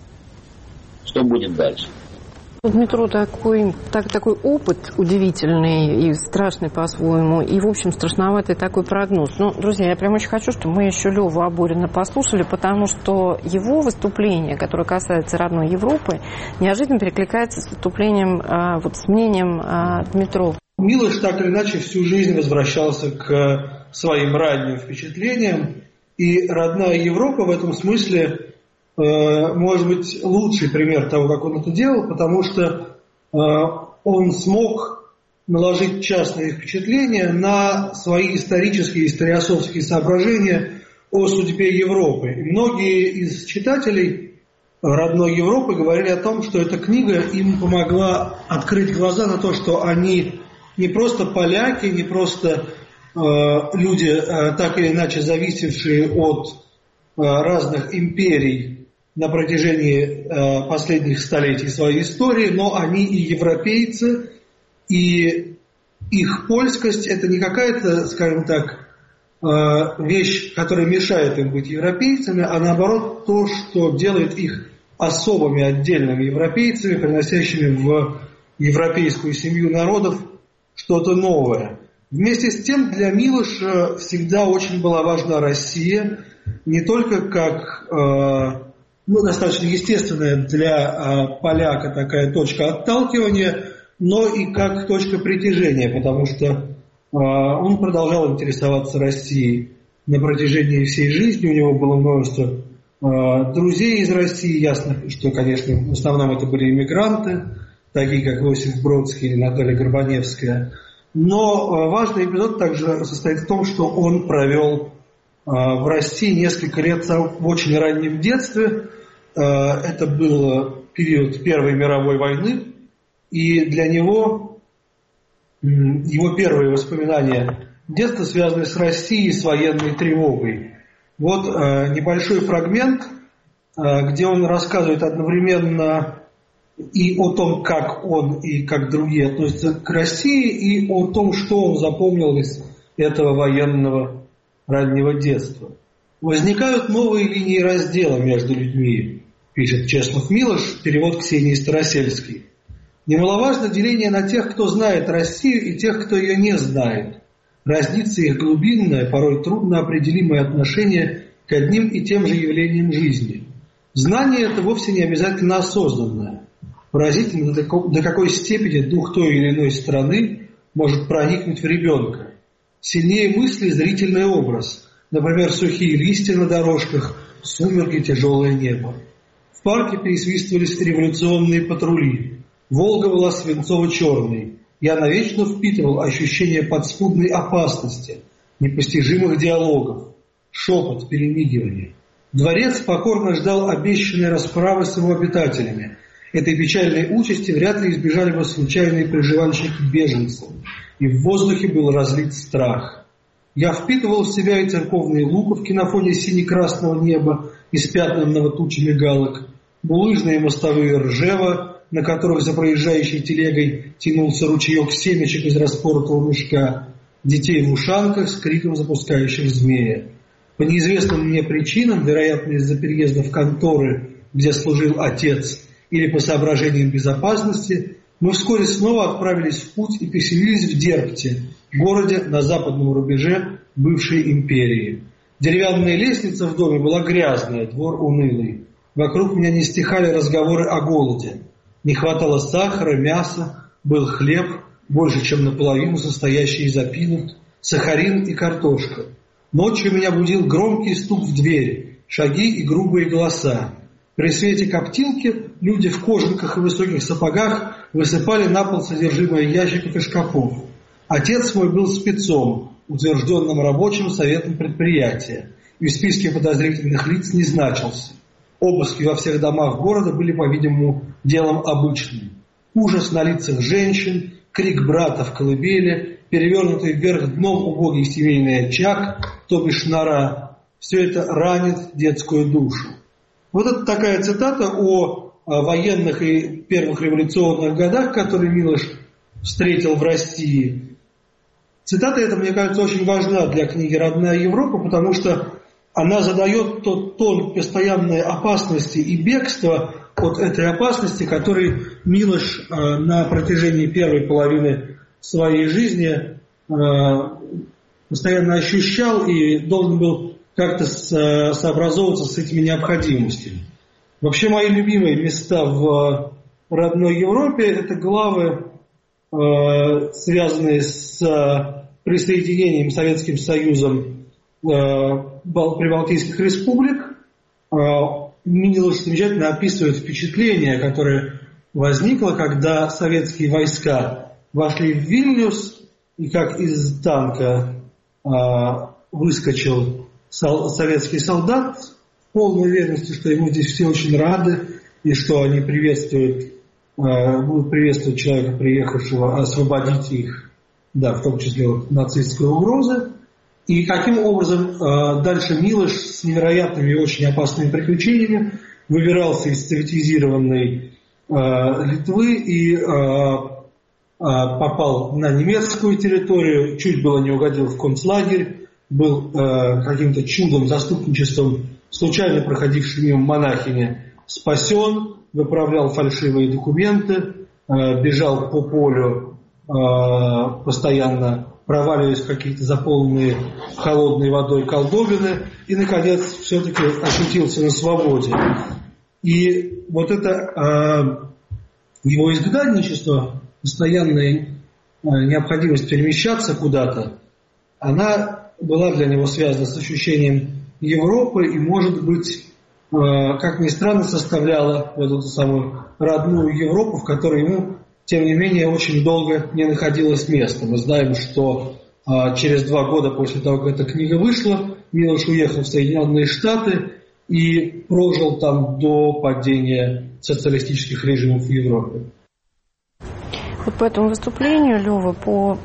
Что будет дальше? Дмитро, такой, так, такой опыт удивительный и страшный по-своему, и, в общем, страшноватый такой прогноз. Но, друзья, я прям очень хочу, чтобы мы еще Леву Аборина послушали, потому что его выступление, которое касается родной Европы, неожиданно перекликается с выступлением, а, вот с мнением а, Дмитро. Милош так или иначе всю жизнь возвращался к своим ранним впечатлениям, и родная Европа в этом смысле может быть лучший пример того, как он это делал, потому что он смог наложить частные впечатления на свои исторические, историосовские соображения о судьбе Европы. И многие из читателей родной Европы говорили о том, что эта книга им помогла открыть глаза на то, что они не просто поляки, не просто э, люди, э, так или иначе зависевшие от э, разных империй на протяжении э, последних столетий своей истории, но они и европейцы, и их польскость – это не какая-то, скажем так, э, вещь, которая мешает им быть европейцами, а наоборот то, что делает их особыми отдельными европейцами, приносящими в европейскую семью народов что-то новое. Вместе с тем для Милоша всегда очень была важна Россия, не только как э, ну, достаточно естественная для э, поляка такая точка отталкивания, но и как точка притяжения, потому что э, он продолжал интересоваться Россией на протяжении всей жизни, у него было множество э, друзей из России, ясно, что, конечно, в основном это были иммигранты, такие как Иосиф Бродский или Наталья Горбаневская. Но важный эпизод также состоит в том, что он провел в России несколько лет в очень раннем детстве. Это был период Первой мировой войны, и для него его первые воспоминания детства связаны с Россией, с военной тревогой. Вот небольшой фрагмент, где он рассказывает одновременно и о том, как он и как другие относятся к России, и о том, что он запомнил из этого военного раннего детства. Возникают новые линии раздела между людьми, пишет Чеслав Милош, перевод Ксении Старосельской. Немаловажно деление на тех, кто знает Россию, и тех, кто ее не знает. Разнится их глубинное, порой трудно определимое отношение к одним и тем же явлениям жизни. Знание это вовсе не обязательно осознанное. Поразительно, до какой степени дух той или иной страны может проникнуть в ребенка. Сильнее мысли зрительный образ, например, сухие листья на дорожках, сумерки, тяжелое небо. В парке пересвистывались революционные патрули. Волга была свинцово-черной. Я навечно впитывал ощущение подспудной опасности, непостижимых диалогов, шепот, перемигивание. Дворец покорно ждал обещанной расправы с его обитателями. Этой печальной участи вряд ли избежали бы случайные приживальщики-беженцы, и в воздухе был разлит страх. Я впитывал в себя и церковные луковки на фоне сине-красного неба, испятнанного тучами галок, булыжные мостовые Ржева, на которых за проезжающей телегой тянулся ручеек семечек из распоротого мешка, детей в ушанках с криком запускающих змея. По неизвестным мне причинам, вероятно, из-за переезда в конторы, где служил отец, или по соображениям безопасности, мы вскоре снова отправились в путь и поселились в Дербте, городе на западном рубеже бывшей империи. Деревянная лестница в доме была грязная, двор унылый. Вокруг меня не стихали разговоры о голоде. Не хватало сахара, мяса, был хлеб, больше чем наполовину состоящий из опилок, сахарин и картошка. Ночью меня будил громкий стук в дверь, шаги и грубые голоса. При свете коптилки люди в кожанках и высоких сапогах высыпали на пол содержимое ящиков и шкафов. Отец мой был спецом, утвержденным рабочим советом предприятия, и в списке подозрительных лиц не значился. Обыски во всех домах города были, по-видимому, делом обычным. Ужас на лицах женщин, крик брата в колыбели, перевернутый вверх дном убогий семейный очаг, то бишь нора. Все это ранит детскую душу. Вот это такая цитата о, о военных и первых революционных годах, которые Милош встретил в России. цитата эта, мне кажется, очень важна для книги «Родная Европа», потому что она задает тот тон постоянной опасности и бегства от этой опасности, который Милош э, на протяжении первой половины своей жизни э, постоянно ощущал и должен был как-то с, сообразовываться с этими необходимостями. Вообще мои любимые места в «Родной Европе» — это главы, э, связанные с присоединением Советским Союзом прибалтийских республик. Милош замечательно описывает впечатление, которое возникло, когда советские войска вошли в Вильнюс, и как из танка выскочил советский солдат в полной уверенности, что ему здесь все очень рады, и что они приветствуют, будут приветствовать человека, приехавшего освободить их, да, в том числе от нацистской угрозы. И каким образом э, дальше Милош с невероятными и очень опасными приключениями выбирался из советизированной э, Литвы и э, э, попал на немецкую территорию, чуть было не угодил в концлагерь, был э, каким-то чудом, заступничеством случайно проходившей мимо монахини спасен, выправлял фальшивые документы, э, бежал по полю э, постоянно, проваливаясь в какие-то заполненные холодной водой колдобины, и, наконец, все-таки ощутился на свободе. И вот это э, его изгнанничество, постоянная э, необходимость перемещаться куда-то, она была для него связана с ощущением Европы и, может быть, э, как ни странно, составляла эту самую родную Европу, в которой ему, тем не менее, очень долго не находилось места. Мы знаем, что а, через два года после того, как эта книга вышла, Милош уехал в Соединенные Штаты и прожил там до падения социалистических режимов в Европе. Вот по этому выступлению, Лёва, по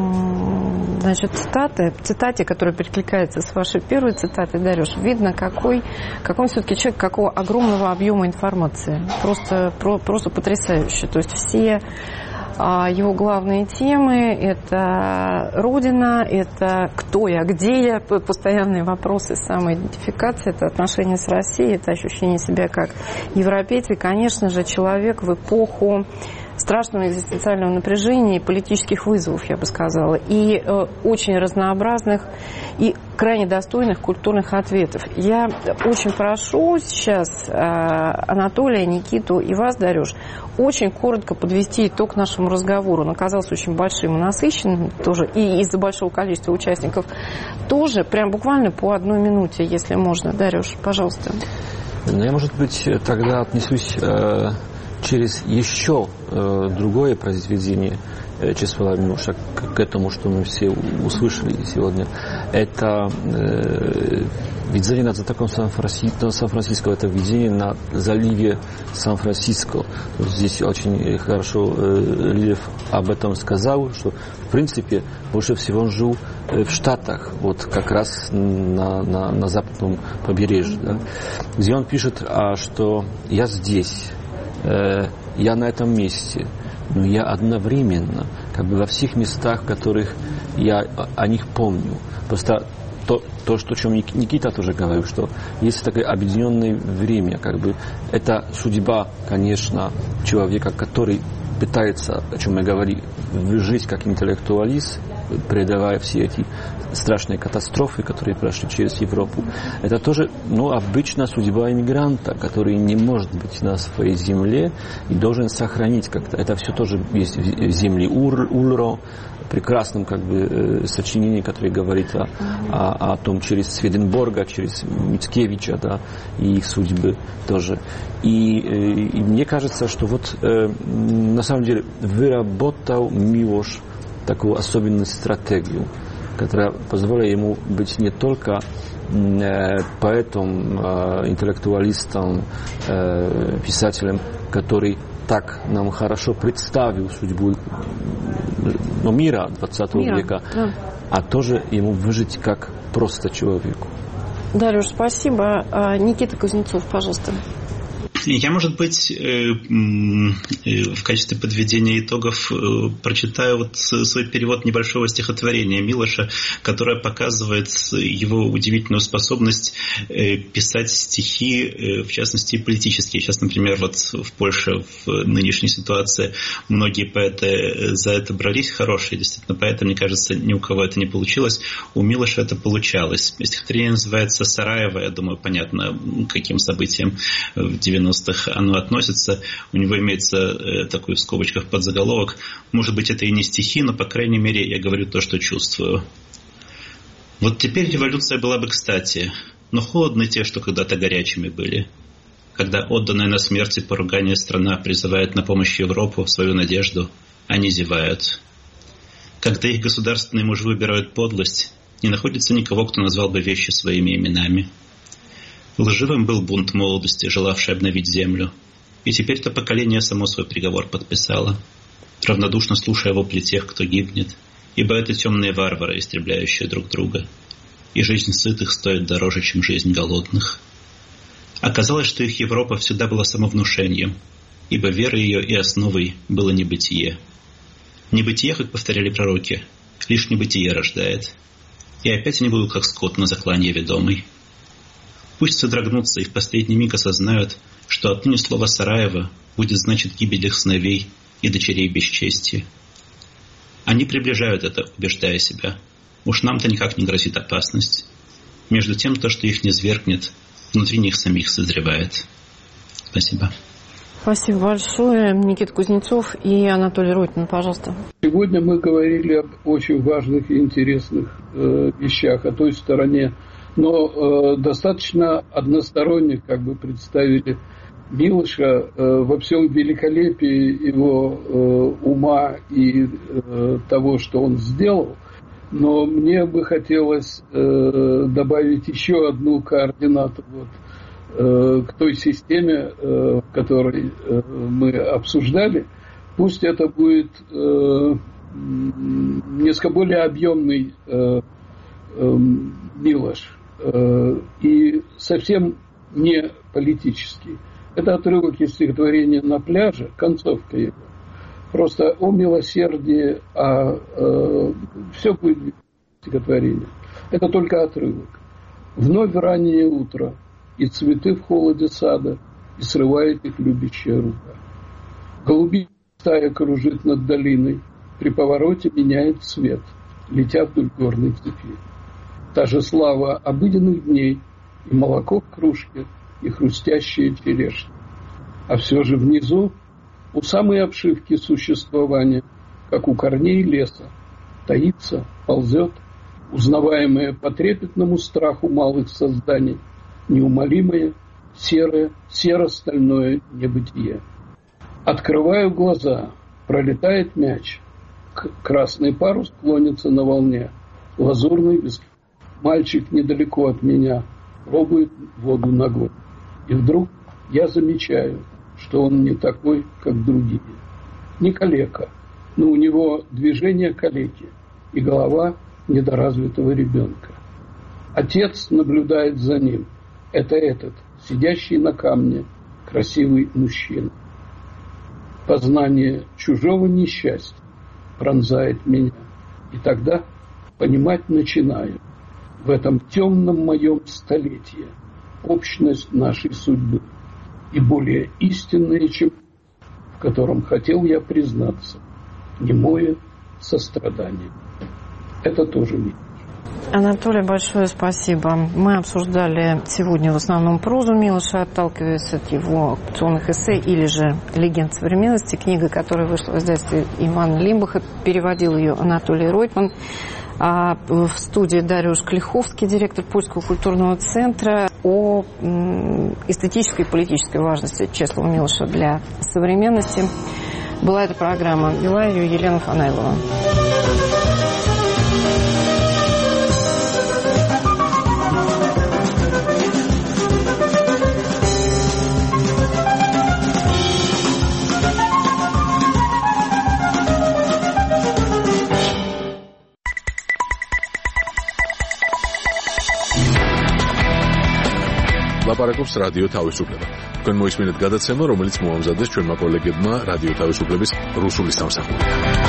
значит, цитате, цитате, которая перекликается с вашей первой цитатой, Дарюш, видно, какой, какой он все-таки человек, какого огромного объема информации. Просто, про, просто потрясающе. То есть все а, его главные темы – это Родина, это кто я, где я, постоянные вопросы самоидентификации, это отношения с Россией, это ощущение себя как европейца. И, конечно же, человек в эпоху страшного экзистенциального напряжения и политических вызовов, я бы сказала, и э, очень разнообразных и крайне достойных культурных ответов. Я очень прошу сейчас э, Анатолия, Никиту и вас, Дарюш, очень коротко подвести итог нашему разговору. Он оказался очень большим и насыщенным тоже, и из-за большого количества участников тоже, прям буквально по одной минуте, если можно. Дарюш, пожалуйста. Ну, я, может быть, тогда отнесусь э, через еще э, другое произведение э, Чесвала Милоша к, к этому, что мы все услышали сегодня. Это э, видение над затоком Сан-Франциско, Сан-Франциско, это видение на заливе Сан-Франциско. Вот здесь очень хорошо э, Лилев об этом сказал, что в принципе больше всего он жил в Штатах, вот как раз на, на, на западном побережье, да, где он пишет, а, что я здесь, э, я на этом месте, но я одновременно как бы во всех местах, в которых я о них помню. Просто то, то что, о чем Никита тоже говорил, что есть такое объединенное время, как бы это судьба, конечно, человека, который пытается, о чем я говорил, жить как интеллектуалист, преодолевая все эти страшные катастрофы, которые прошли через Европу. Это тоже, ну, обычная судьба иммигранта, который не может быть на своей земле и должен сохранить как-то. Это все тоже есть в земле Ульро, прекрасном как бы сочинении, которое говорит о, о, о том через Сведенборга, через Мицкевича, да, и их судьбы тоже. И, и мне кажется, что вот на самом деле выработал Милош такую особенную стратегию, которая позволила ему быть не только поэтом, интеллектуалистом, писателем, который так нам хорошо представил судьбу, ну, мира двадцатого века, да, а тоже ему выжить как просто человеку. Дарюш, спасибо. Никита Кузнецов, пожалуйста. Я, может быть, в качестве подведения итогов прочитаю вот свой перевод небольшого стихотворения Милоша, которое показывает его удивительную способность писать стихи, в частности, политические. Сейчас, например, вот в Польше в нынешней ситуации многие поэты за это брались, хорошие действительно поэты, мне кажется, ни у кого это не получилось. У Милоша это получалось. Стихотворение называется «Сараево», я думаю, понятно, каким событиям в девяностых оно относится. У него имеется э, такой в скобочках подзаголовок. Может быть, это и не стихи, но, по крайней мере, я говорю то, что чувствую. Вот теперь революция была бы кстати, но холодны те, что когда-то горячими были. Когда отданная на смерть и поругание страна призывает на помощь Европу, свою надежду, они зевают. Когда их государственные мужи выбирают подлость, не находится никого, кто назвал бы вещи своими именами. Лживым был бунт молодости, желавший обновить землю. И теперь-то поколение само свой приговор подписало, равнодушно слушая вопли тех, кто гибнет, ибо это темные варвары, истребляющие друг друга. И жизнь сытых стоит дороже, чем жизнь голодных. Оказалось, что их Европа всегда была самовнушением, ибо вера ее и основой было небытие. Небытие, как повторяли пророки, лишь небытие рождает. И опять они будут, как скот на заклание ведомый. Пусть содрогнутся и в последний миг осознают, что отныне слово «Сараево» будет значить гибель их сыновей и дочерей бесчестия. Они приближают это, убеждая себя. Уж нам-то никак не грозит опасность. Между тем, то, что их низвергнет, внутри них самих созревает. Спасибо. Спасибо большое. Никита Кузнецов и Анатолий Ройтман, пожалуйста. Сегодня мы говорили об очень важных и интересных э, вещах, о той стороне, но э, достаточно односторонне как бы представили Милоша э, во всем великолепии его э, ума и э, того, что он сделал. Но мне бы хотелось э, добавить еще одну координату вот, э, к той системе, э, которой э, мы обсуждали. Пусть это будет э, несколько более объемный э, э, Милош э, и совсем не политический. Это отрывок из стихотворения «На пляже», концовка его. Просто о милосердии, а э, все будет стихотворение. Это только отрывок. Вновь раннее утро, и цветы в холоде сада, и срывает их любящая рука. Голубиная стая кружит над долиной, при повороте меняет цвет, летя вдоль горной цепи. Та же слава обыденных дней, и молоко в кружке, и хрустящая черешня. А все же внизу, у самой обшивки существования, как у корней леса, таится, ползет, узнаваемое по трепетному страху малых созданий, неумолимое, серое, серо-стальное небытие. Открываю глаза, пролетает мяч, красный парус клонится на волне, лазурный виск. Мальчик недалеко от меня пробует воду ногой. И вдруг я замечаю, что он не такой, как другие. Не калека, но у него движение калеки и голова недоразвитого ребенка. Отец наблюдает за ним. Это этот, сидящий на камне, красивый мужчина. Познание чужого несчастья пронзает меня. И тогда понимать начинаю в этом темном моем столетии общность нашей судьбы. И более истинное, чем в котором хотел я признаться, немое сострадание. Это тоже мир. Анатолий, большое спасибо. Мы обсуждали сегодня в основном прозу Милоша, отталкиваясь от его оккупационных эссе или же «Легенд современности», книга, которая вышла в издательстве Ивана Лимбаха, переводил ее Анатолий Ройтман. А в студии Дариуш Клиховский, директор Польского культурного центра, о эстетической и политической важности Чеслава Милоша для современности. Была эта программа. Вела ее Елена Фанайлова. ლაპარაკობს რადიო თავისუფლება. თქვენ მოისმინეთ გადაცემა, რომელიც მოამზადეს ჩვენმა კოლეგებმა რადიო თავისუფლების რუსული სამსახური.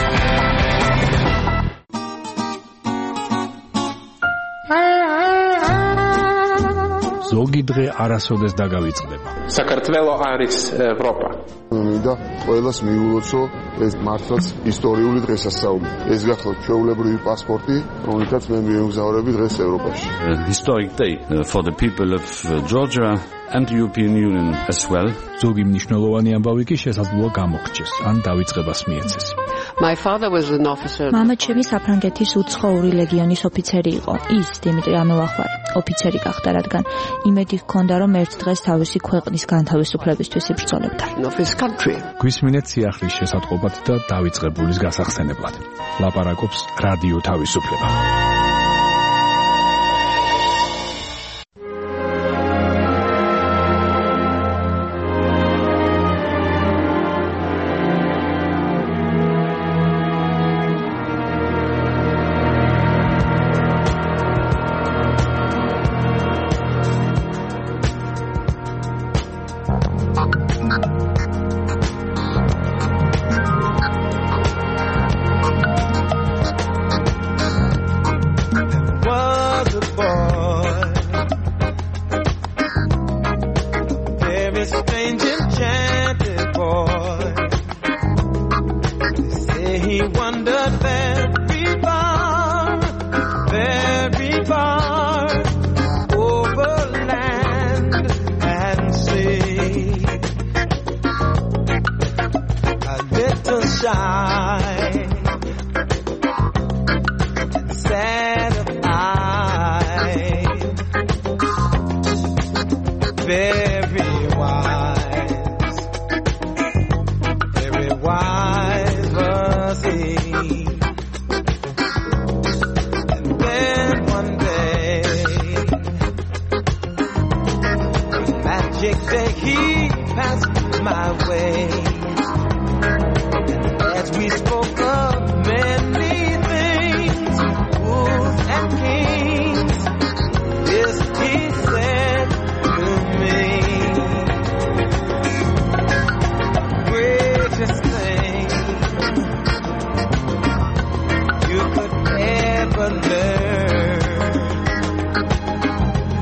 ზოგი დღე არასოდეს დაგავიწყდება. საქართველო არის ევროპა. მინდა ყველას მიულოცო ეს მართლაც ისტორიული დღესასწაული. ეს გახლავთ ჩვეულებრივი პასპორტი, რომელთაც მე მიემგზავრები დღეს ევროპაში. Historic day for the people of Georgia and the European Union as well. ზოგი მნიშვნელოვანი ამბავი კი შესაძლოა გამოგრჩეს, ან დავიწყებას მიეცეს. My father was an officer. მამა ჩემი საფრანგეთის უცხოური ლეგიონის ოფიცერი იყო. ის დიმიტრი ამელახვარი ოფიცერი გახდა, რადგან იმედი ჰქონდა, რომ ერთ დღეს თავისი ქვეყნის განთავისუფლებისთვის იბრძოლებდა. გვისმინეთ სიახლის შესატყობად და დავიწყებულის გასახსენებლად. ლაპარაკობს რადიო თავისუფლება.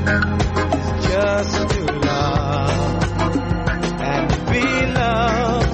Just to love and be loved.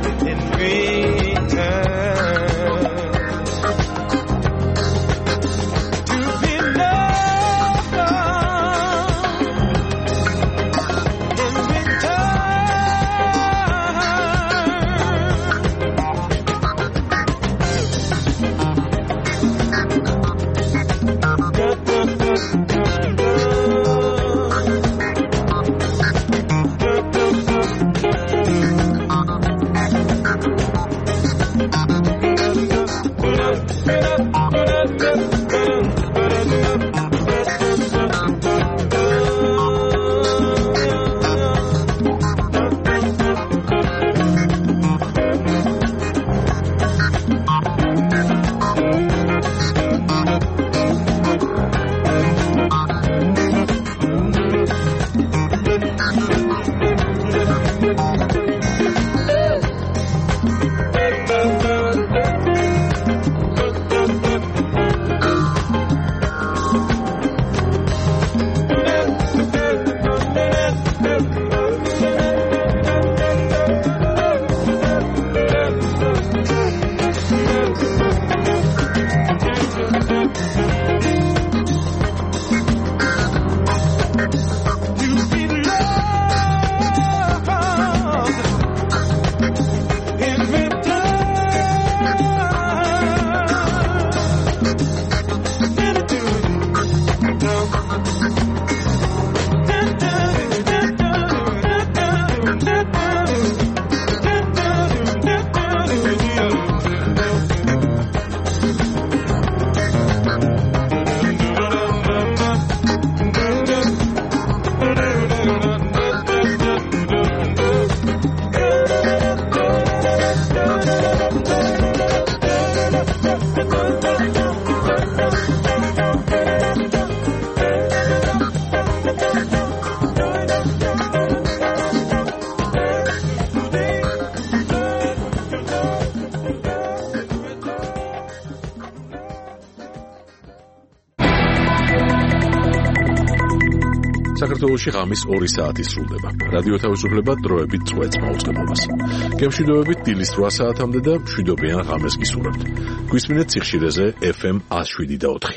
საქართველოში ღამის ორი საათი სრულდება. რადიო თავისუფლება დროებით წვეთს მაუწყებლობას. გემშვიდობებით დილის რვა საათამდე და მშვიდობიან ღამეს გისურვებთ. გვისმინეთ სიხშირეზე ეფ ემ one oh seven და four.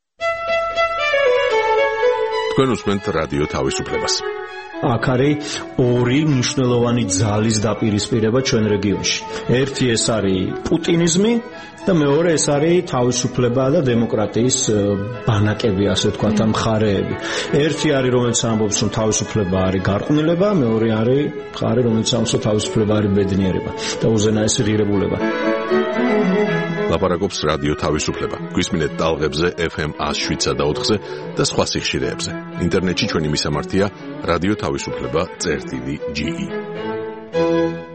თქვენ უსმენთ რადიო თავისუფლებას. აქ არის ორი მნიშვნელოვანი ძალის დაპირისპირება ჩვენ რეგიონში. ერთი ეს არის პუტინიზმი და მეორე ეს არის თავისუფლება და დემოკრატიის ბანაკები, ასე ვთქვათ, ამ მხარეები. ერთი არის, რომელიც ამბობს, რომ თავისუფლება არის გარყვნილება, მეორე არის მხარე, რომელიც ამბობს, რომ თავისუფლება არის ბედნიერება და უზენაესი ღირებულება. ლაპარაკობს რადიო თავისუფლება. გვისმინეთ ტალღებზე ეფ ემ one oh seven და four-ზე და სხვა სიხშირეებზე. ინტერნეტში ჩვენი მისამართია რადიო თავისუფლება წერტილი ჯი ი.